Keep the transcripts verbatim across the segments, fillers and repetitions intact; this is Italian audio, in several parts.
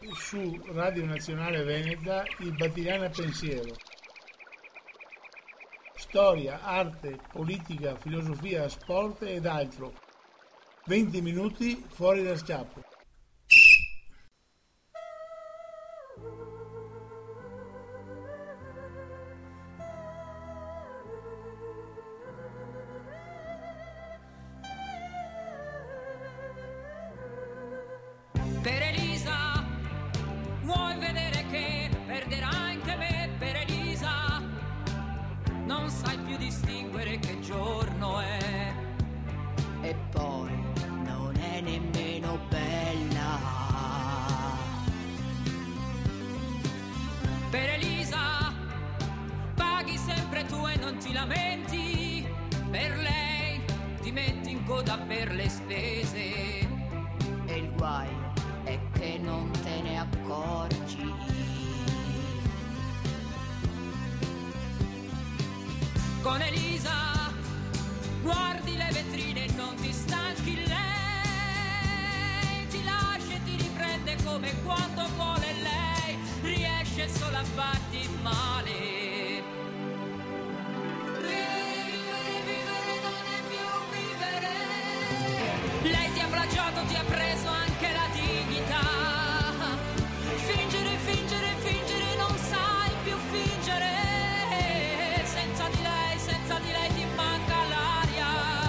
su Radio Nazionale Veneta il Battigliana Pensiero. Storia, arte, politica, filosofia, sport ed altro. venti minuti fuori da schiaffo. Per Elisa, vuoi vedere che perderà anche me? Per Elisa, non sai più distinguere che giorno è. E poi non è nemmeno bella. Per Elisa, paghi sempre tu e non ti lamenti. Per lei ti metti in coda per le spese. E il guaio è che non te ne accorgi. Con Elisa guardi le vetrine e non ti stanchi. Lei ti lascia e ti riprende come quando vuole lei. Riesce solo a farti male. Vivere, vivere non è più vivere. Lei ti ha plagiato, ti ha preso anche la dignità. Fingere, fingere, fingere, non sai più fingere. Senza di lei, senza di lei ti manca l'aria.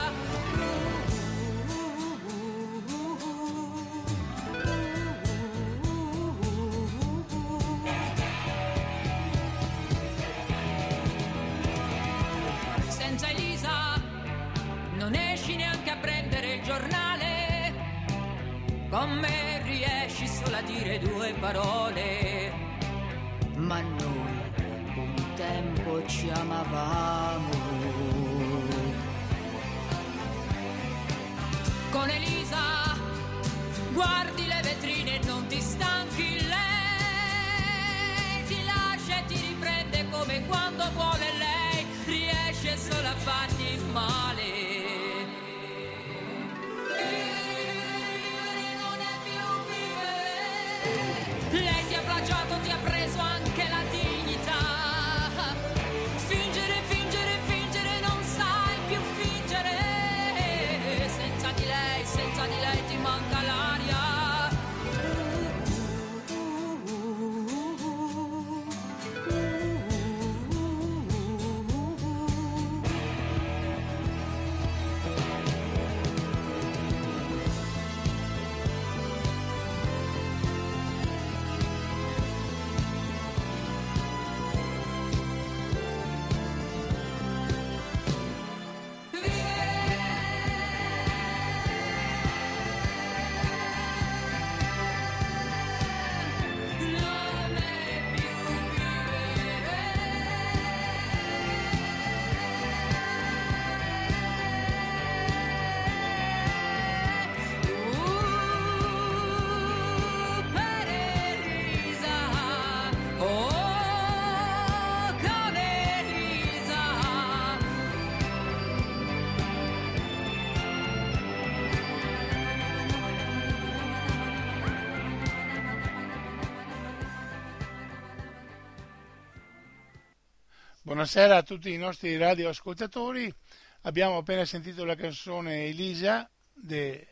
Senza Elisa non esci neanche a prendere il giornale. Con me riesci solo a dire due parole. Ma noi un tempo ci amavamo. Con Elisa guardi le vetrine e non ti stanchi. Lei ti lascia e ti riprende come quando vuole lei. Riesce solo a farti male. Lei ti ha plagiato, ti ha preso anche la dignità. Fingere, fingere, fingere, non sai più fingere. Senza di lei, senza di lei ti manca l'aria. Buonasera a tutti i nostri radioascoltatori. Abbiamo appena sentito la canzone Elisa, de...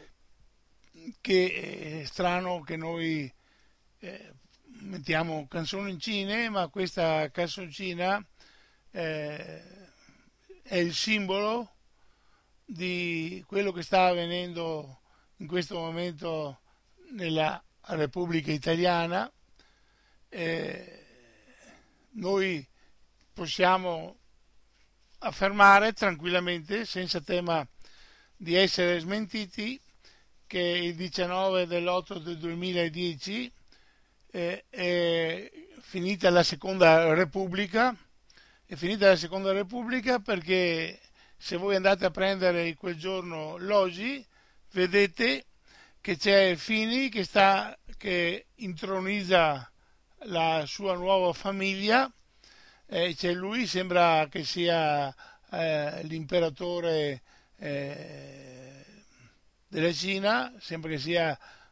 che è strano che noi eh, mettiamo canzoncine, ma questa canzoncina eh, è il simbolo di quello che sta avvenendo in questo momento nella Repubblica Italiana. Eh, noi possiamo affermare tranquillamente, senza tema di essere smentiti, che il diciannove dell'otto del duemiladieci eh, è finita la Seconda Repubblica, è finita la Seconda Repubblica perché se voi andate a prendere quel giorno l'Oggi, vedete che c'è Fini che, sta, che intronizza la sua nuova famiglia. Eh, c'è lui, sembra che sia eh, l'imperatore eh, della Cina, sembra che sia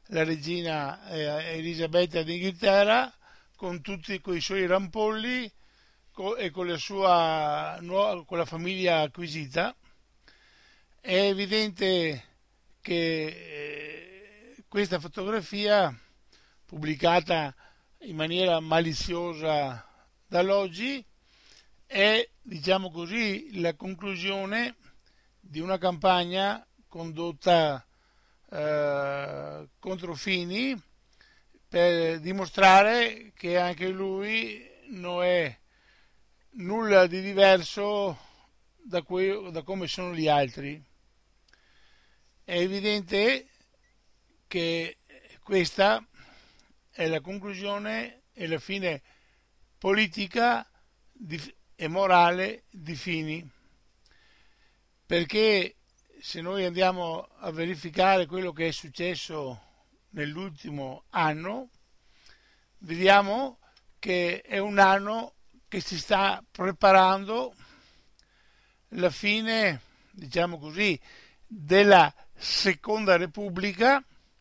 la regina eh, Elisabetta d'Inghilterra con tutti quei suoi rampolli co- e con la sua nuova, con la famiglia acquisita. È evidente che eh, questa fotografia, pubblicata in maniera maliziosa dall'Oggi, è, diciamo così, la conclusione di una campagna condotta eh, contro Fini per dimostrare che anche lui non è nulla di diverso da, que- da come sono gli altri. È evidente che questa è la conclusione e la fine politica di, e morale di Fini, perché se noi andiamo a verificare quello che è successo nell'ultimo anno, vediamo che è un anno che si sta preparando la fine, diciamo così, della Seconda Repubblica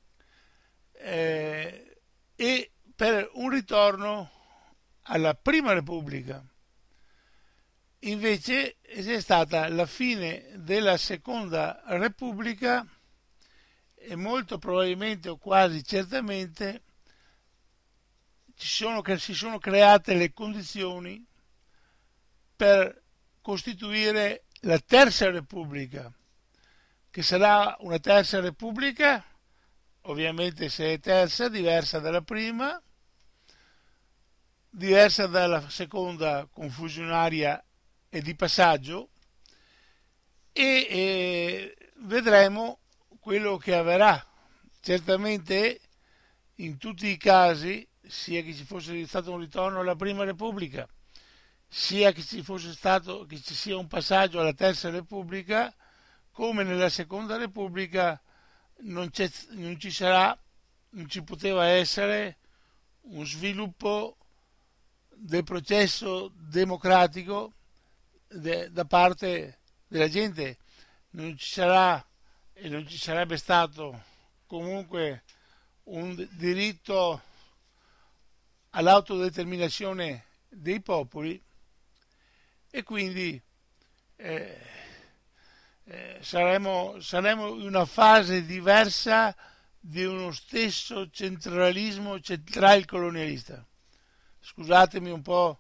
eh, e per un ritorno alla Prima Repubblica. Invece è stata la fine della Seconda Repubblica e molto probabilmente o quasi certamente ci sono, si sono create le condizioni per costituire la Terza Repubblica, che sarà una Terza Repubblica, ovviamente se è terza, diversa dalla prima, diversa dalla seconda, confusionaria e di passaggio, e eh, vedremo quello che avverrà. Certamente in tutti i casi, sia che ci fosse stato un ritorno alla Prima Repubblica, sia che ci fosse stato che ci sia un passaggio alla Terza Repubblica, come nella Seconda Repubblica non, c'è, non ci sarà, non ci poteva essere un sviluppo del processo democratico de, da parte della gente. Non ci sarà e non ci sarebbe stato comunque un diritto all'autodeterminazione dei popoli, e quindi eh, eh, saremo, saremo in una fase diversa di uno stesso centralismo central-colonialista. Scusatemi un po'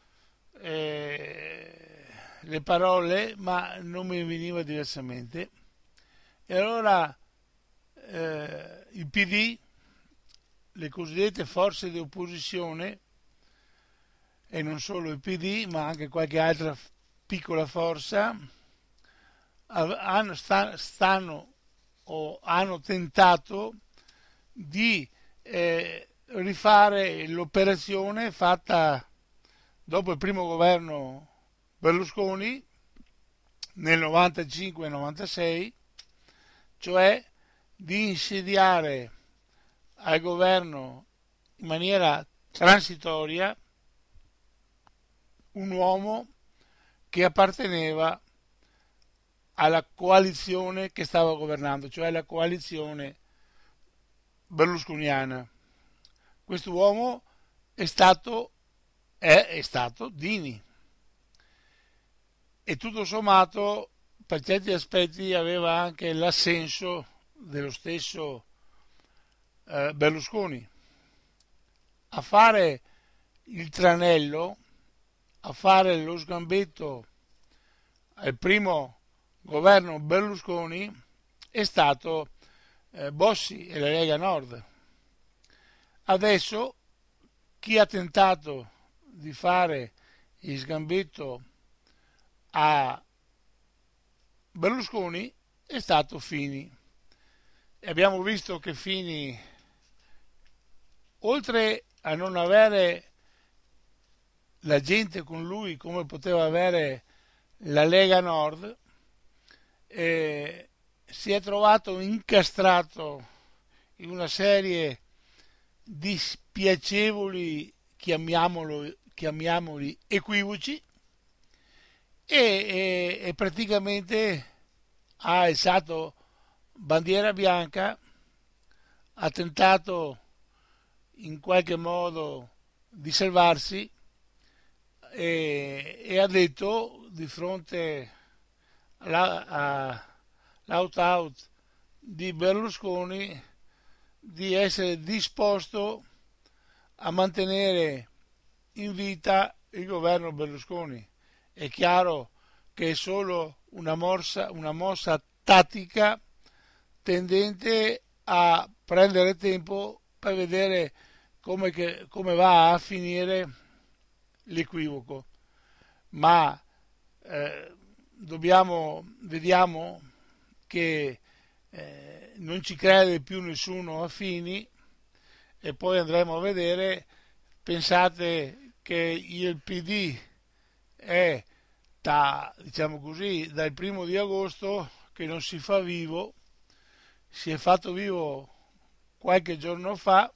eh, le parole, ma non mi veniva diversamente. E allora eh, il P D, le cosiddette forze di opposizione, e non solo il P D ma anche qualche altra piccola forza, hanno, stanno o hanno tentato di eh, rifare l'operazione fatta dopo il primo governo Berlusconi nel novantacinque novantasei, cioè di insediare al governo in maniera transitoria un uomo che apparteneva alla coalizione che stava governando, cioè la coalizione berlusconiana. Questo uomo è stato, è, è stato Dini, e tutto sommato per certi aspetti aveva anche l'assenso dello stesso eh, Berlusconi. A fare il tranello, a fare lo sgambetto al primo governo Berlusconi è stato eh, Bossi e la Lega Nord. Adesso chi ha tentato di fare il sgambetto a Berlusconi è stato Fini, e abbiamo visto che Fini, oltre a non avere la gente con lui come poteva avere la Lega Nord, eh, si è trovato incastrato in una serie di spiacevoli, chiamiamolo, chiamiamoli equivoci, e, e, e praticamente ha alzato bandiera bianca ha tentato in qualche modo di salvarsi e, e ha detto di fronte all'out-out di Berlusconi di essere disposto a mantenere in vita il governo Berlusconi. È chiaro che è solo una mossa, una mossa tattica tendente a prendere tempo per vedere come, che, come va a finire l'equivoco. Ma eh, dobbiamo, vediamo che eh, non ci crede più nessuno a Fini, e poi andremo a vedere. Pensate che il P D è da, diciamo così, dal primo di agosto che non si fa vivo, si è fatto vivo qualche giorno fa,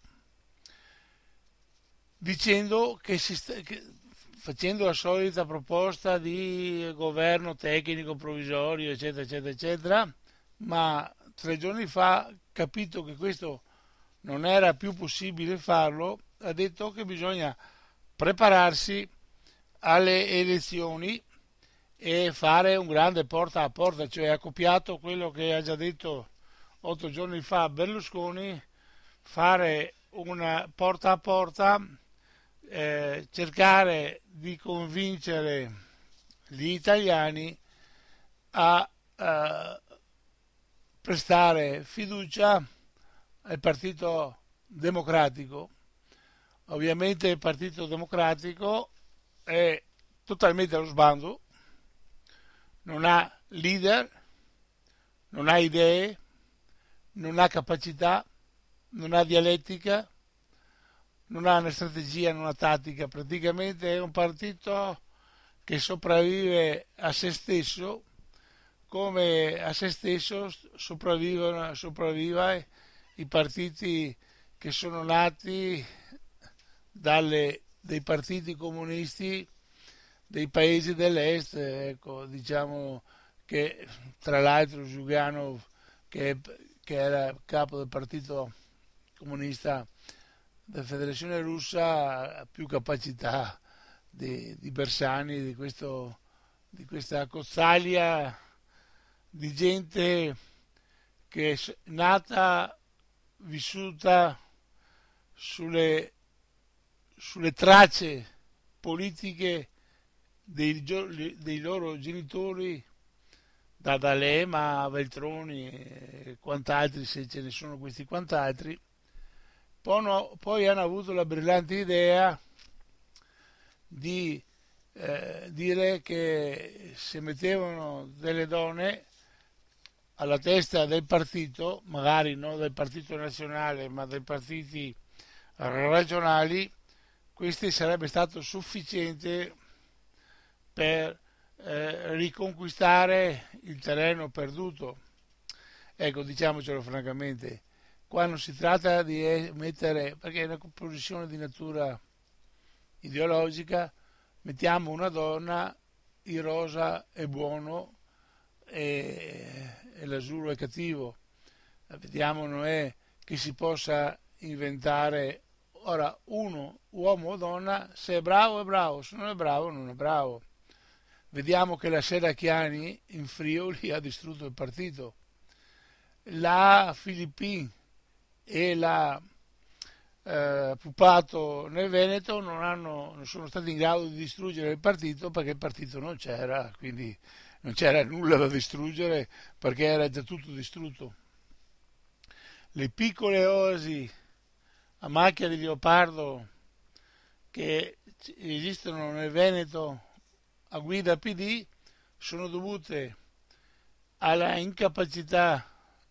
dicendo che si sta, che, facendo la solita proposta di governo tecnico provvisorio, eccetera, eccetera, eccetera, ma tre giorni fa, capito che questo non era più possibile farlo, ha detto che bisogna prepararsi alle elezioni e fare un grande porta a porta, cioè ha copiato quello che ha già detto otto giorni fa Berlusconi, fare una porta a porta, eh, cercare di convincere gli italiani a eh, prestare fiducia al Partito Democratico. Ovviamente il Partito Democratico è totalmente allo sbando, non ha leader, non ha idee, non ha capacità, non ha dialettica, non ha una strategia, non ha tattica. Praticamente è un partito che sopravvive a se stesso, come a se stesso sopravvivono, sopravviva i partiti che sono nati dalle, dei partiti comunisti dei paesi dell'est, ecco, diciamo che tra l'altro Zhuganov, che, che era capo del partito comunista della Federazione Russa, ha più capacità di, di Bersani, di, questo, di questa cozzaglia di gente che è nata, vissuta sulle, sulle tracce politiche dei, dei loro genitori, da D'Alema a Veltroni e quant'altri, se ce ne sono questi quant'altri. Poi, no, poi hanno avuto la brillante idea di eh, dire che se mettevano delle donne alla testa del partito, magari non del partito nazionale ma dei partiti regionali, questo sarebbe stato sufficiente per eh, riconquistare il terreno perduto. Ecco, diciamocelo francamente, qua non si tratta di mettere, perché è una posizione di natura ideologica, mettiamo una donna, il rosa è buono e, e l'azzurro è cattivo. Vediamo, non è che si possa inventare, ora uno, uomo o donna, se è bravo è bravo, se non è bravo non è bravo. Vediamo che la Serracchiani in Friuli ha distrutto il partito, la Filippin e la eh, Pupato nel Veneto non, hanno, non sono stati in grado di distruggere il partito, perché il partito non c'era, quindi non c'era nulla da distruggere perché era già tutto distrutto. Le piccole oasi a macchia di leopardo che esistono nel Veneto a guida P D sono dovute alla incapacità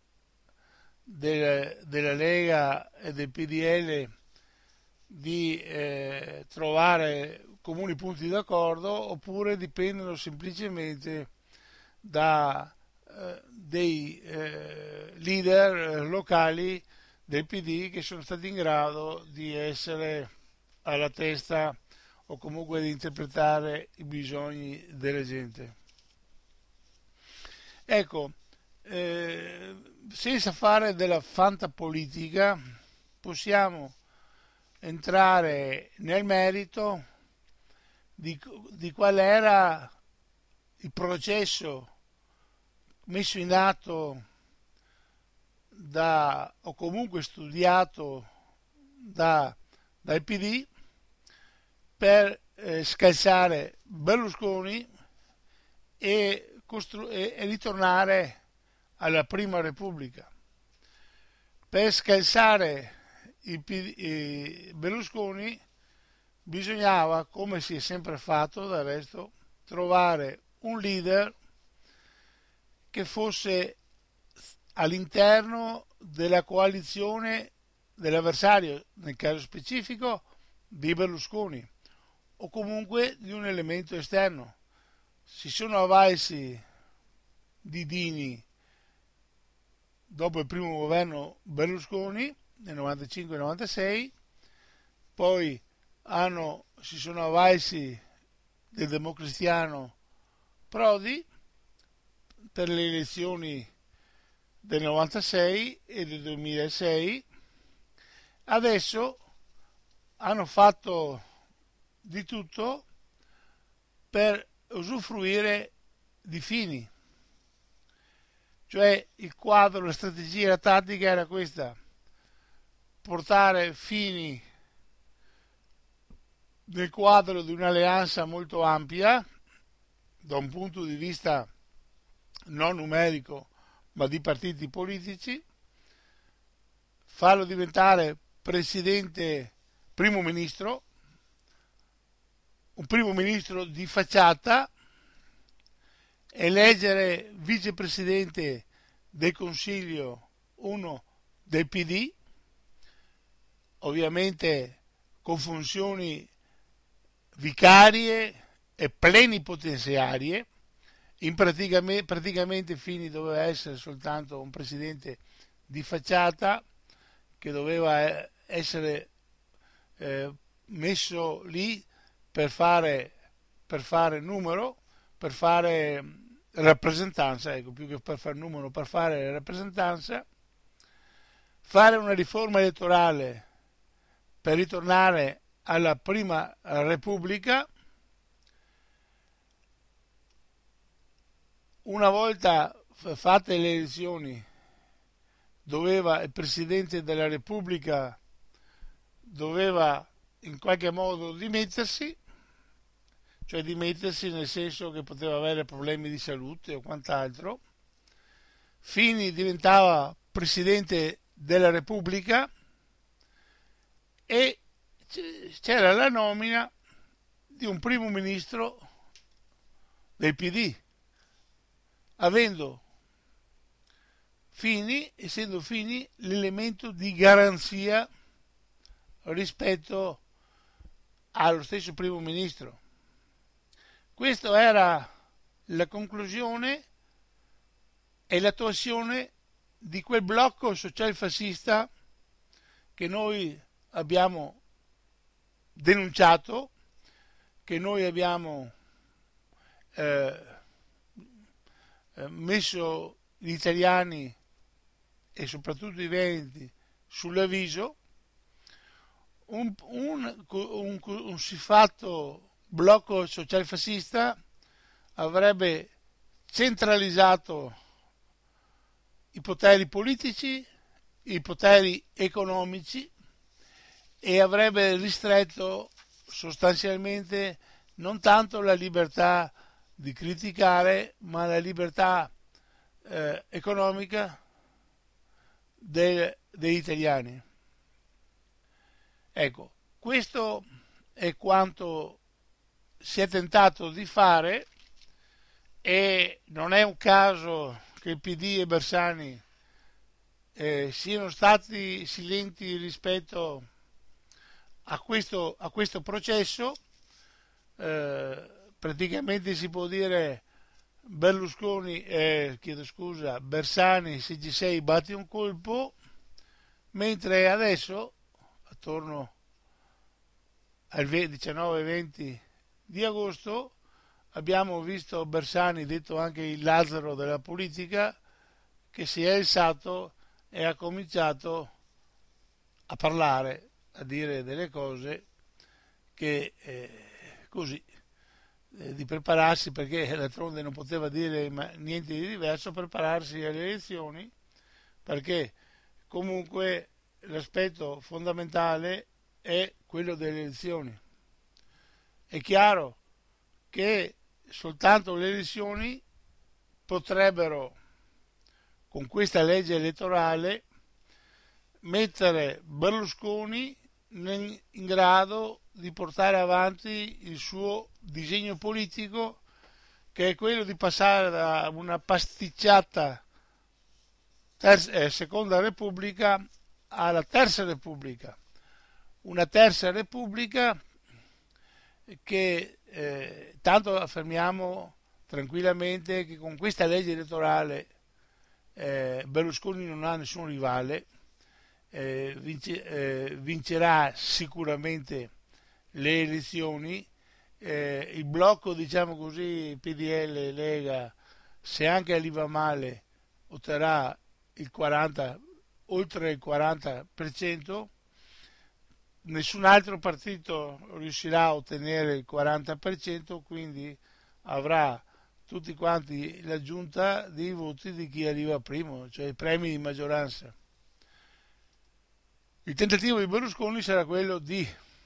del, della Lega e del P D L di eh, trovare comuni punti d'accordo, oppure dipendono semplicemente da eh, dei eh, leader locali del P D che sono stati in grado di essere alla testa o comunque di interpretare i bisogni della gente. Ecco, eh, senza fare della fantapolitica, possiamo entrare nel merito di, di qual era il processo messo in atto da, o comunque studiato da, dal P D per eh, scalzare Berlusconi e, costru- e, e ritornare alla Prima Repubblica. Per scalzare il P D, eh, Berlusconi bisognava, come si è sempre fatto del resto, trovare un leader che fosse all'interno della coalizione dell'avversario, nel caso specifico di Berlusconi, o comunque di un elemento esterno. Si sono avvalsi di Dini dopo il primo governo Berlusconi nel novantacinque novantasei, poi hanno, si sono avvalsi del democristiano Prodi per le elezioni del novantasei e del duemilasei. Adesso hanno fatto di tutto per usufruire di Fini, cioè il quadro, la strategia, la tattica era questa: portare Fini nel quadro di un'alleanza molto ampia da un punto di vista non numerico ma di partiti politici, farlo diventare presidente, primo ministro, un primo ministro di facciata, eleggere vicepresidente del Consiglio uno del P D, ovviamente con funzioni vicarie e plenipotenziarie. In praticamente, praticamente Fini doveva essere soltanto un presidente di facciata che doveva essere eh, messo lì per fare, per fare numero, per fare rappresentanza, ecco, più che per fare numero, per fare rappresentanza, fare una riforma elettorale per ritornare alla Prima Repubblica. Una volta fatte le elezioni, doveva il Presidente della Repubblica doveva in qualche modo dimettersi, cioè dimettersi nel senso che poteva avere problemi di salute o quant'altro. Fini diventava Presidente della Repubblica e c'era la nomina di un primo ministro del P D, avendo Fini, essendo Fini l'elemento di garanzia rispetto allo stesso primo ministro. Questa era la conclusione e l'attuazione di quel blocco socialfascista che noi abbiamo denunciato, che noi abbiamo eh, messo gli italiani e soprattutto i veneti sull'avviso. Un, un, un, un siffatto blocco socialfascista avrebbe centralizzato i poteri politici, i poteri economici e avrebbe ristretto sostanzialmente non tanto la libertà di criticare, ma la libertà eh, economica de, degli italiani. Ecco, questo è quanto si è tentato di fare e non è un caso che il P D e Bersani eh, siano stati silenti rispetto a questo, a questo processo. Eh, praticamente si può dire Berlusconi, eh, chiedo scusa, Bersani, se ci sei batti un colpo, mentre adesso attorno al diciannove venti di agosto abbiamo visto Bersani, detto anche il Lazzaro della politica, che si è alzato e ha cominciato a parlare, a dire delle cose che eh, così eh, di prepararsi, perché d'altronde non poteva dire niente di diverso, prepararsi alle elezioni, perché comunque l'aspetto fondamentale è quello delle elezioni. È chiaro che soltanto le elezioni potrebbero, con questa legge elettorale, mettere Berlusconi in grado di portare avanti il suo disegno politico, che è quello di passare da una pasticciata terza, eh, seconda repubblica alla terza repubblica, una terza repubblica che eh, tanto affermiamo tranquillamente che con questa legge elettorale eh, Berlusconi non ha nessun rivale, eh, vince, eh, vincerà sicuramente le elezioni, eh, il blocco, diciamo così, P D L, Lega, se anche gli va male, otterrà il quaranta, oltre il quaranta per cento, nessun altro partito riuscirà a ottenere il quaranta per cento, quindi avrà tutti quanti l'aggiunta dei voti di chi arriva primo, cioè i premi di maggioranza. Il tentativo di Berlusconi sarà quello di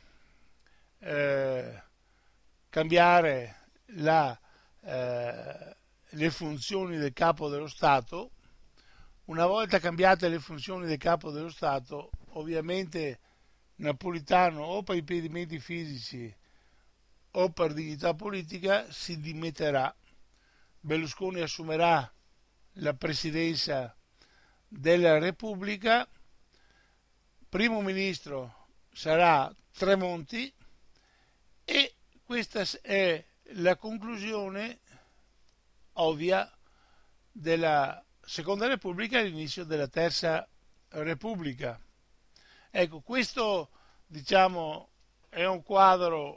eh, cambiare la, eh, le funzioni del capo dello Stato. Una volta cambiate le funzioni del capo dello Stato, ovviamente Napolitano, o per impedimenti fisici o per dignità politica, si dimetterà. Berlusconi assumerà la presidenza della Repubblica, primo ministro sarà Tremonti, e questa è la conclusione ovvia della Seconda Repubblica e l'inizio della Terza Repubblica. Ecco, questo, diciamo, è un quadro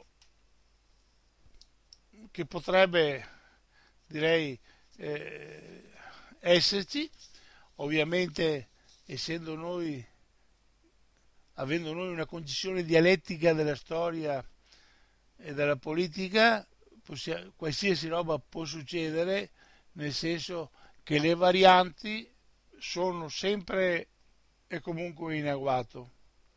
che potrebbe, direi, eh, esserci. Ovviamente, essendo noi, avendo noi una concezione dialettica della storia e della politica, possia, qualsiasi roba può succedere, nel senso che le varianti sono sempre e comunque in agguato.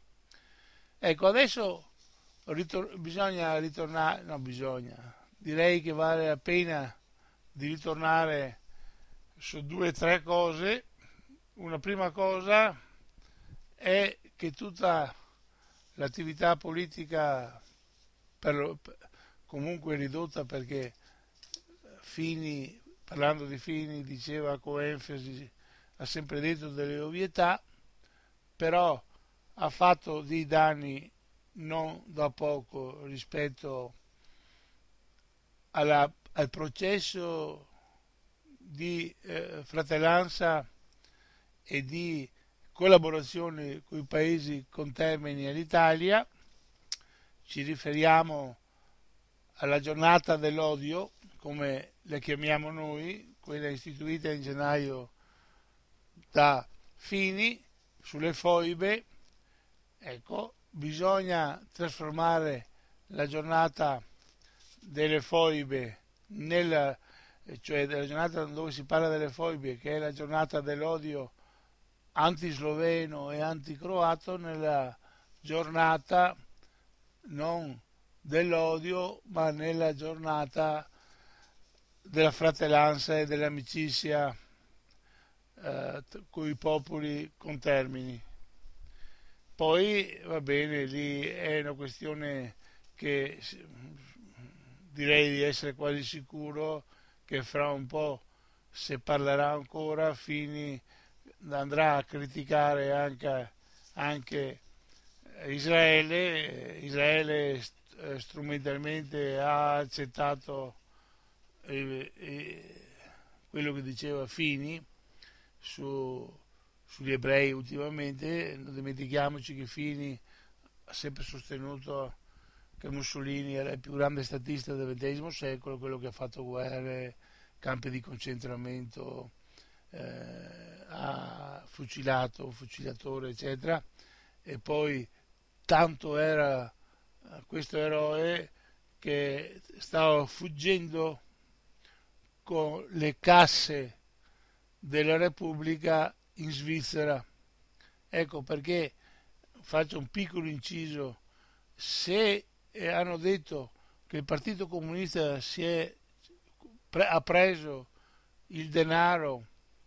Ecco, adesso ritor- bisogna ritornare, no bisogna, direi che vale la pena di ritornare su due o tre cose. Una prima cosa è che tutta l'attività politica, per lo, per, comunque ridotta, perché Fini, parlando di Fini, diceva con enfasi, ha sempre detto delle ovvietà, però ha fatto dei danni non da poco rispetto alla, al processo di eh, fratellanza e di collaborazione con i paesi contermini all'Italia. Ci riferiamo alla giornata dell'odio, come la chiamiamo noi, quella istituita in gennaio da Fini, sulle foibe. Ecco, bisogna trasformare la giornata delle foibe nella, cioè della giornata dove si parla delle foibe, che è la giornata dell'odio antisloveno e anticroato, nella giornata non dell'odio, ma nella giornata della fratellanza e dell'amicizia eh, con i popoli contermini. Poi va bene, lì è una questione che direi di essere quasi sicuro che fra un po', se parlerà ancora, Fini andrà a criticare anche, anche Israele. Israele strumentalmente ha accettato eh, eh, quello che diceva Fini su, sugli ebrei ultimamente. Non dimentichiamoci che Fini ha sempre sostenuto che Mussolini era il più grande statista del ventesimo secolo, quello che ha fatto guerre, campi di concentramento eh, ha fucilato, fucilatore, eccetera, e poi tanto era eh, questo eroe che stava fuggendo con le casse della Repubblica in Svizzera. Ecco perché faccio un piccolo inciso: se eh, hanno detto che il Partito Comunista si è, pre- ha preso il denaro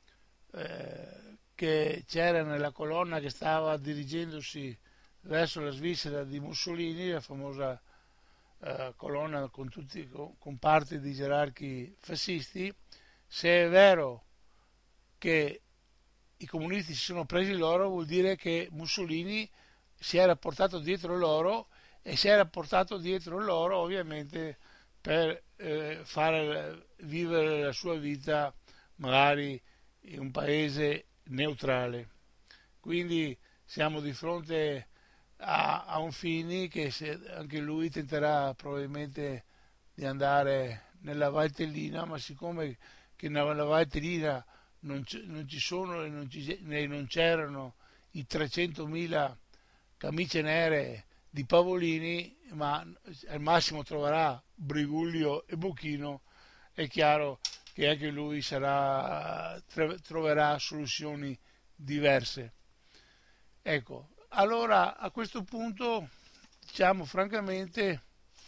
eh, che c'era nella colonna che stava dirigendosi verso la Svizzera di Mussolini, la famosa eh, colonna con, tutti, con, con parte di gerarchi fascisti, se è vero che i comunisti si sono presi loro, vuol dire che Mussolini si era portato dietro loro, e si era portato dietro loro ovviamente per eh, fare vivere la sua vita magari in un paese neutrale. Quindi siamo di fronte a, a un Fini che se, anche lui tenterà probabilmente di andare nella Valtellina, ma siccome che nella Valtellina non, c- non ci sono e non, ci, e non c'erano i trecentomila camicie nere di Pavolini, ma al massimo troverà Briguglio e Bocchino, è chiaro che anche lui sarà, troverà soluzioni diverse. Ecco, allora a questo punto diciamo francamente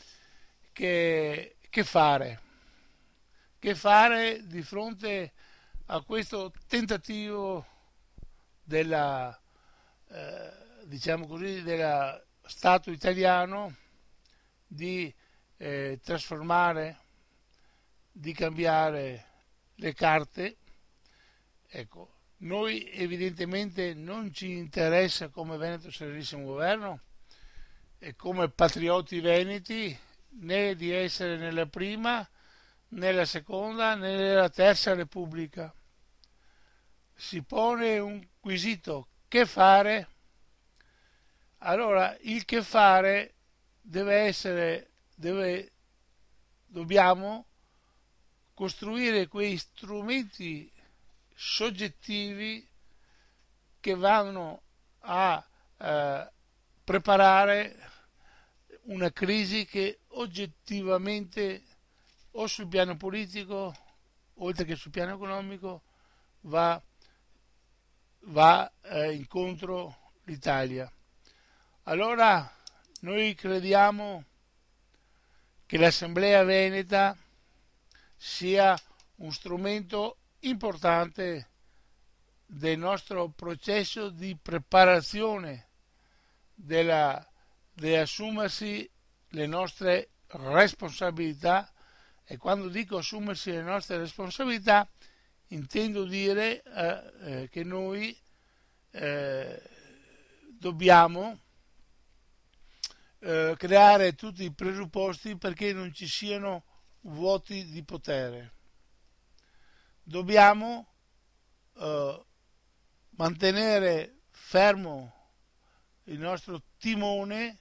che, che fare? Che fare di fronte a questo tentativo della, eh, diciamo così, dello Stato italiano di eh, trasformare, di cambiare le carte? Ecco, noi evidentemente non ci interessa come Veneto Serenissimo Governo e come patrioti veneti né di essere nella prima, nella seconda, né nella terza Repubblica. Si pone un quesito: che fare? Allora, il che fare deve essere, deve, dobbiamo costruire quei strumenti soggettivi che vanno a eh, preparare una crisi che oggettivamente, o sul piano politico oltre che sul piano economico, va, va eh, incontro l'Italia. Allora noi crediamo che l'Assemblea Veneta sia un strumento importante del nostro processo di preparazione della, di assumersi le nostre responsabilità, e quando dico assumersi le nostre responsabilità intendo dire eh, eh, che noi eh, dobbiamo eh, creare tutti i presupposti perché non ci siano vuoti di potere. Dobbiamo eh, mantenere fermo il nostro timone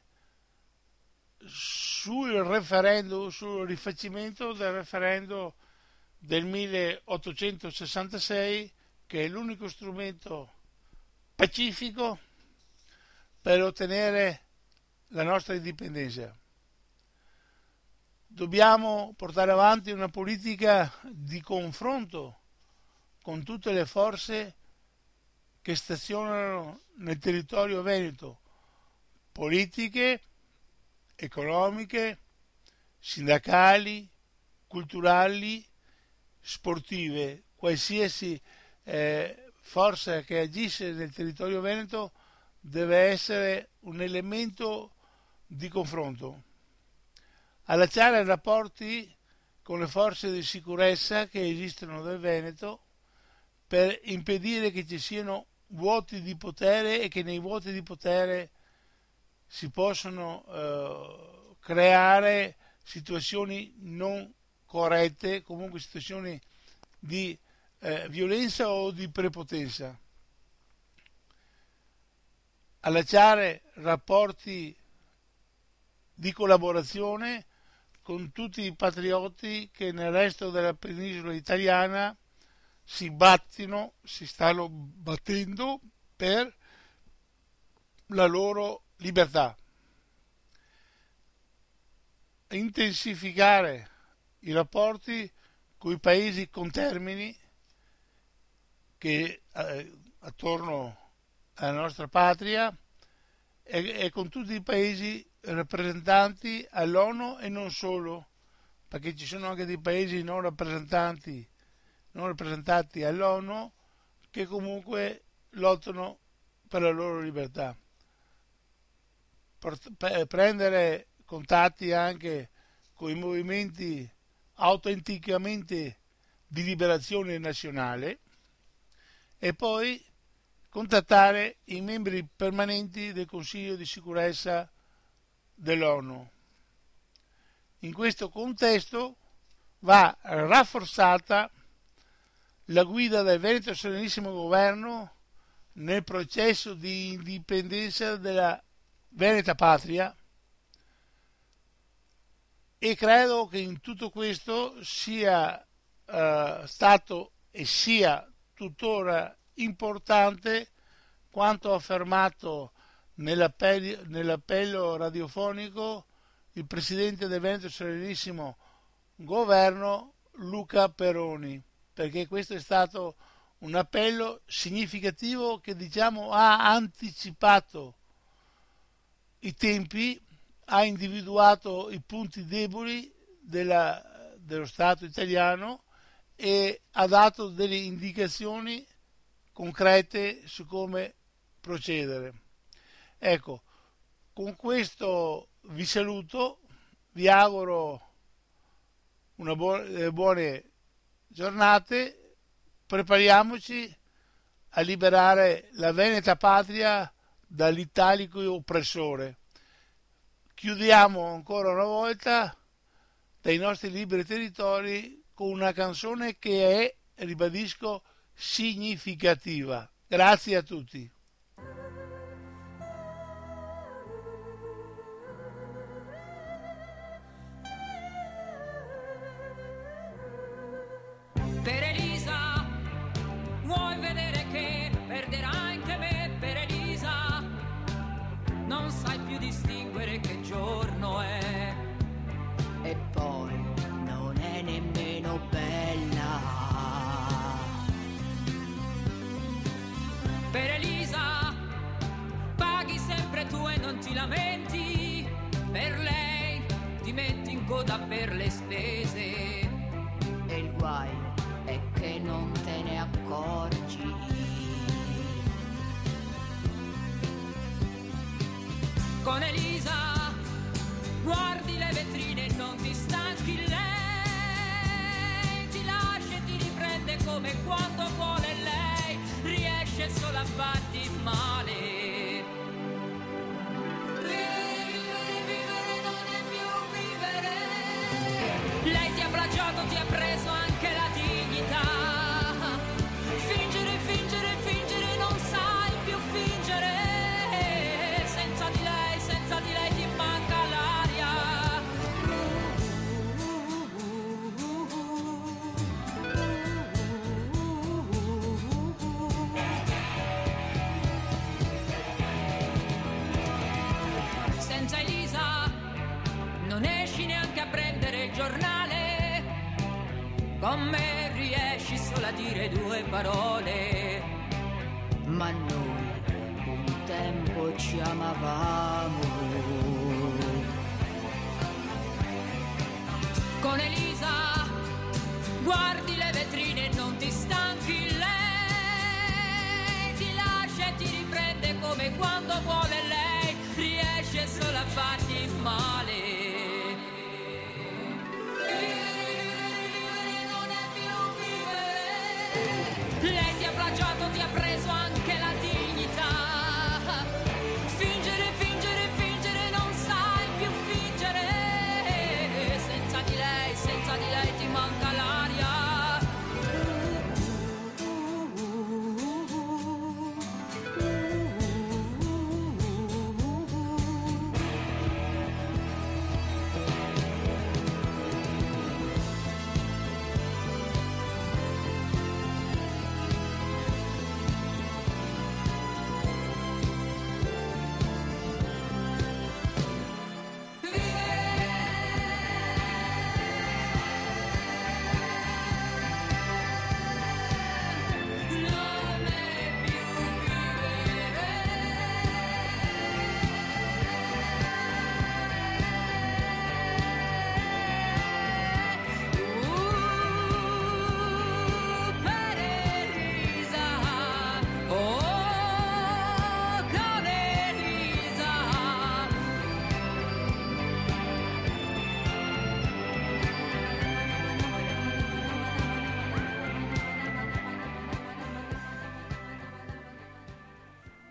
sul referendum, sul rifacimento del referendum del milleottocentosessantasei, che è l'unico strumento pacifico per ottenere la nostra indipendenza. Dobbiamo portare avanti una politica di confronto con tutte le forze che stazionano nel territorio veneto, politiche, economiche, sindacali, culturali, sportive. Qualsiasi eh, forza che agisce nel territorio veneto deve essere un elemento di confronto. Allacciare rapporti con le forze di sicurezza che esistono nel Veneto per impedire che ci siano vuoti di potere e che nei vuoti di potere si possono eh, creare situazioni non corrette, comunque situazioni di eh, violenza o di prepotenza. Allacciare rapporti di collaborazione con tutti i patrioti che nel resto della penisola italiana si battono, si stanno battendo per la loro libertà. Intensificare i rapporti con i paesi contermini che eh, attorno alla nostra patria e, e con tutti i paesi rappresentanti all'ONU e non solo, perché ci sono anche dei paesi non rappresentanti non rappresentati all'ONU che comunque lottano per la loro libertà. Per, per prendere contatti anche con i movimenti autenticamente di liberazione nazionale e poi contattare i membri permanenti del Consiglio di sicurezza dell'ONU. In questo contesto va rafforzata la guida del Veneto Serenissimo Governo nel processo di indipendenza della Veneta Patria, e credo che in tutto questo sia eh, stato e sia tuttora importante quanto affermato nell'appello, nell'appello radiofonico il presidente del Veneto Serenissimo Governo Luca Peroni, perché questo è stato un appello significativo che, diciamo, ha anticipato i tempi, ha individuato i punti deboli della, dello Stato italiano e ha dato delle indicazioni concrete su come procedere. Ecco, con questo vi saluto, vi auguro una buona, buone giornate, prepariamoci a liberare la Veneta Patria dall'italico oppressore. Chiudiamo ancora una volta dai nostri liberi territori con una canzone che è, ribadisco, significativa. Grazie a tutti. Per Elisa, vuoi vedere che perderai anche me? Per Elisa, non sai più distinguere che giorno è. E poi non è nemmeno bella. Per Elisa, paghi sempre tu e non ti lamenti. Per lei ti metti in coda per le spese. E il guaio è che non te ne accorgi. Con Elisa guardi le vetrine e non ti stanchi, lei ti lascia e ti riprende come quando vuole lei, riesce solo a farti male. Vivere, vivere non è più vivere. Lei ti ha plagiato, ti ha preso anche la dignità. Fingere, fingere, fingere, non sai più fingere. Senza di lei, senza di lei ti manca l'aria. Senza Elisa non esci neanche a prendere il giornale. Con me riesci solo a dire due parole. Ma noi un tempo ci amavamo. Con Elisa guardi le vetrine e non ti stanchi, lei ti lascia e ti riprende come quando vuole lei, riesce solo a farti male.